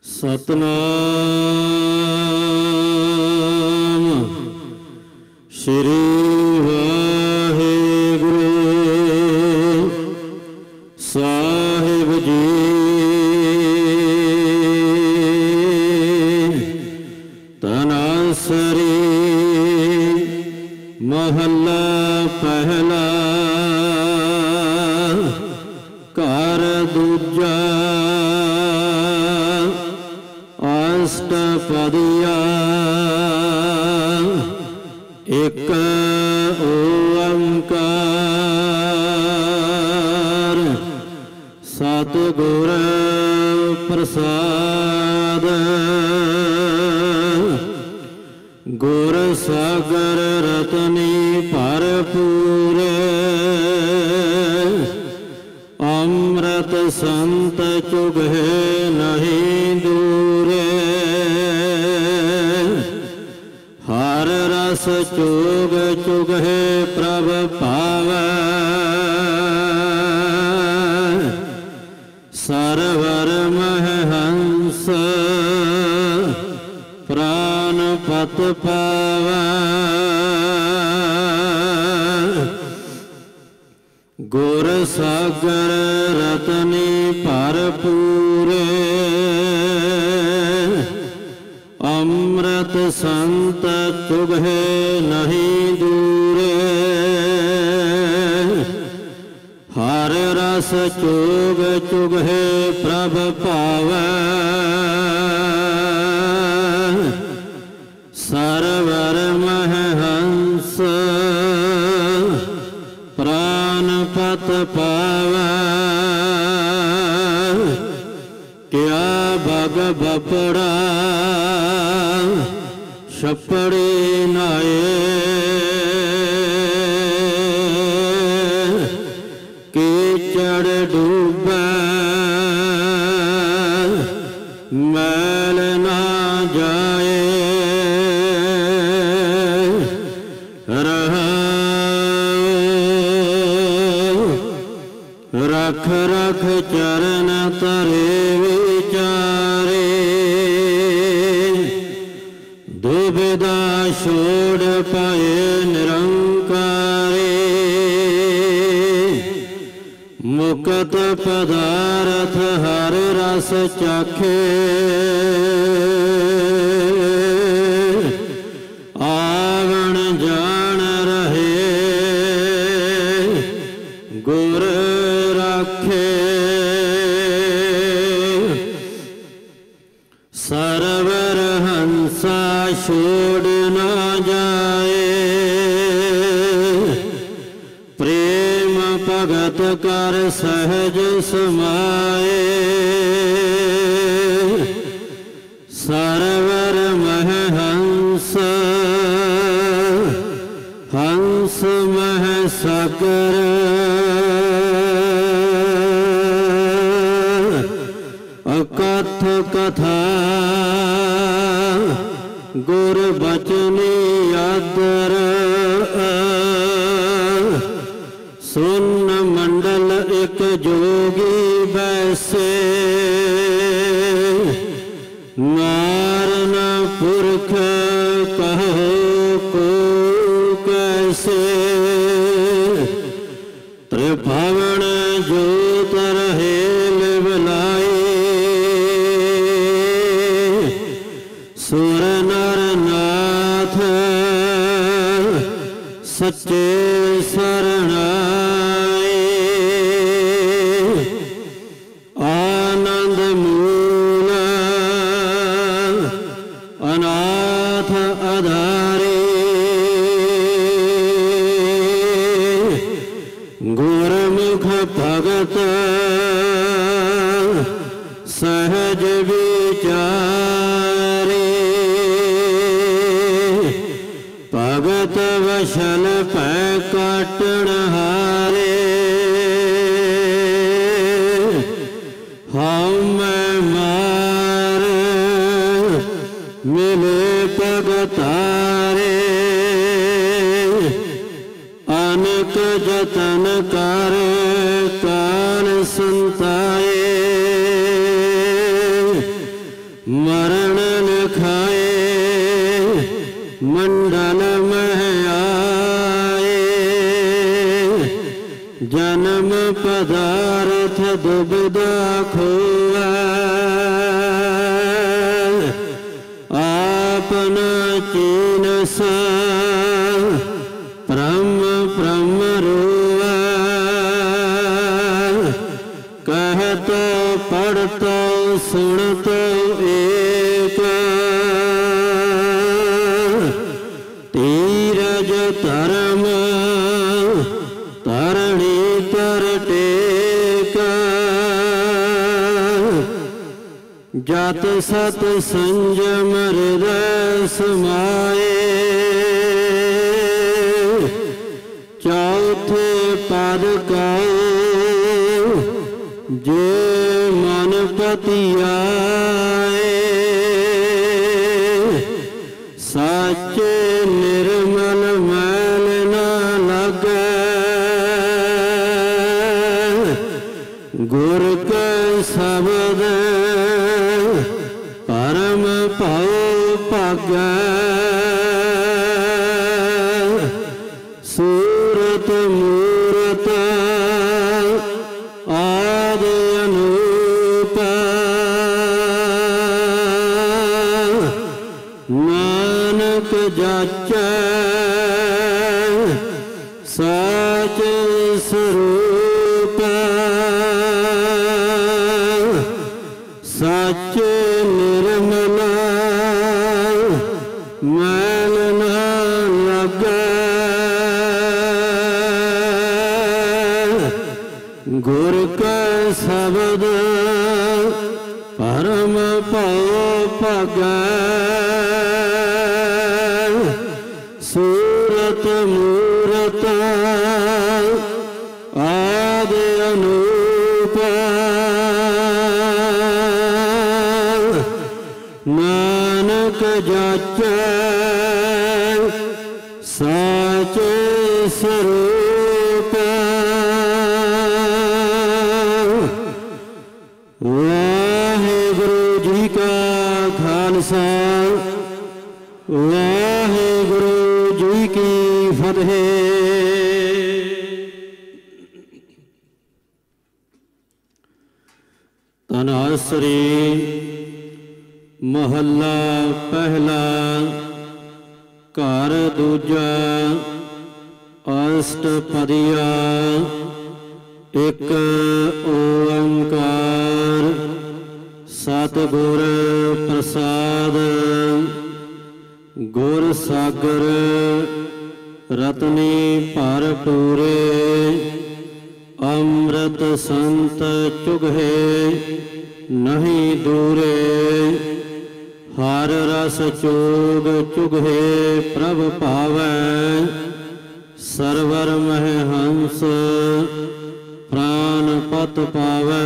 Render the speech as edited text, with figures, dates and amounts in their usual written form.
सतनाम श्री वाहिगुरु साहिब जी। तनासरी महला पहला घर दूजा अष्टपदिया एक ओंकार सतगुर प्रसाद। गुर सागर रतनी भरपूर अमृत संत चुगे नहीं दूरे। हर रस चुग चुगे प्रभ पावै सरवर मह हंस प्राण पत पावै। गुर सागर रतनी भरपूरे अमृत संत चुगे नहीं दूरे। हर रस चुग चुगे प्रभ पावै सरवर मह हंस प्राण पत पावै। क्या बग बपड़ा छपड़े नाए कीचड़ डूबै मैल ना जाए। रख रख चरण तरे विचारे दुविधा छोड़ पाए निरंकारे। मुकत पदार्थ हर रस चाखे आवण जान रहे गुर राखे। सरवर हंसा छोड़ न जाए प्रेम भगत कर सहज समाए। सरवर मह हंस हंस मह सागर अकथ कथा गुर बचनी आदर। सुन मंडल एक जोगी बैसे नारन पुरख कहो को कैसे। त्रिभुवन जोत रहे लिवलाए सुर नर नाथ सच्चे शरणाए। आनंद मूल अनाथ आधारे गुरमुख भगत सहज विचारे। भगत वशल पै काटण हारे हम मार मिले भगतारे। अनक जतन कर काल संताए मरण लिखाए मंडल मह आए। जन्म पदार्थ दुविधा खोवै आपना चीनस ब्रह्म ब्रह्म रोवै। कहतो पढ़तो सुनतो एक धीरज धर्म तरणी तर टेक। जत सत संयम हृदय समाए चौथे पद कहो जे मन पति आए। साचे निर्मल मैल न लगे गुर के शब्द परम भव भागै। सूरत मूरत आदि अनूप नानक जाचै साच स्वरूप। सच निर्मल मैल न लगे गुर का शब्द परम भव भागै। सूरत मूरत आदि अनूप नानक जाचै साच स्वरूप। वाहिगुरु जी का खालसा वाहिगुरु जी की फतेह। तनासरी महला पहला घर दूजा अष्टपदिया। एक ओंकार सतगुर प्रसाद। गुर सागर रतनी भरपूरे अमृत संत चुगहे नहीं दूरे। हर रस चोग चुगहे प्रभ पावै सरवर मह हंस प्राण पत पावै।